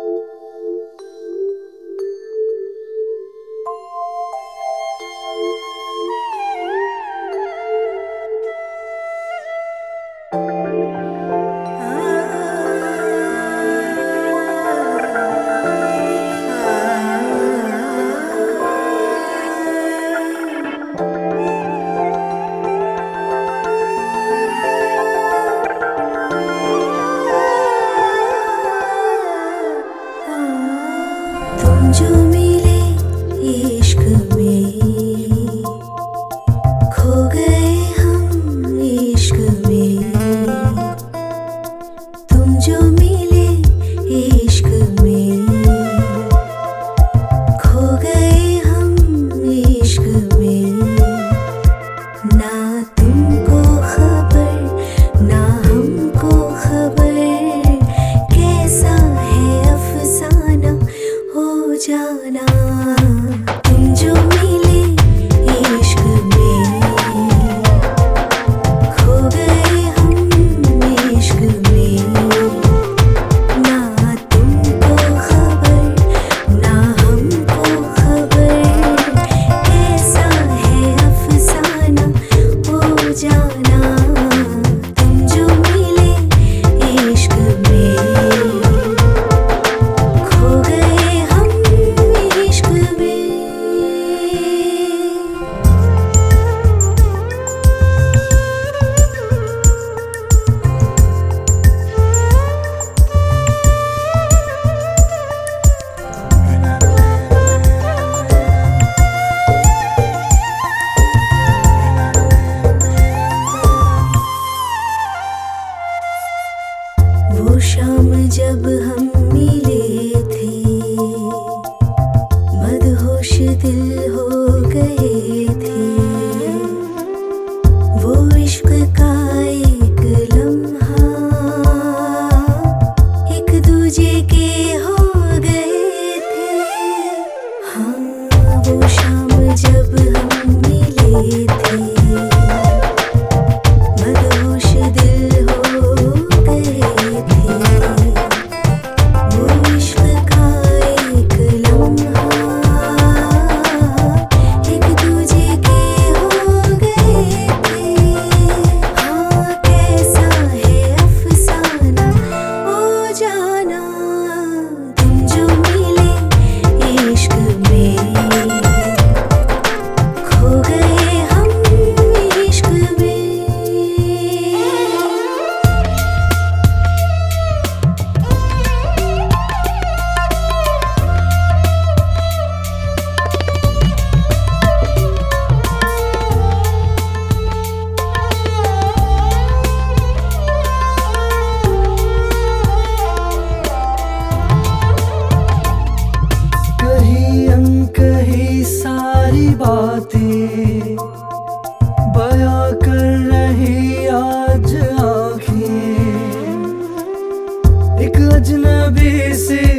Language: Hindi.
जो मिले इश्क में खो गए हम इश्क में। तुम जो मिले इश्क में खो गए हम इश्क में। ना तुमको खबर ना हमको खबर कैसा है अफसाना हो जाना। तुम जो मिले इश्क में खो गए हम इश्क में। ना तुमको खबर ना हमको खबर कैसा है अफसाना हो जाना। तुम जो मिले इश्क में खो गए हम इश्क में। वो शाम जब हम मिले थे मदहोश दिल हो गए थे। वो इश्क का एक लम्हा एक दूजे के हो गए थे। हाँ वो शाम जब हम मिले थे मदहोश दिल हो गए थे। वो इश्क का एक लम्हा एक दूजे के हो गए थे। हाँ कैसा है अफसाना हो जाना। तुम जो मिले इश्क में खो गए हम इश्क में। कहीं अनकही सारी बातें बयां कर रही आज आँखें। एक अजनबी सी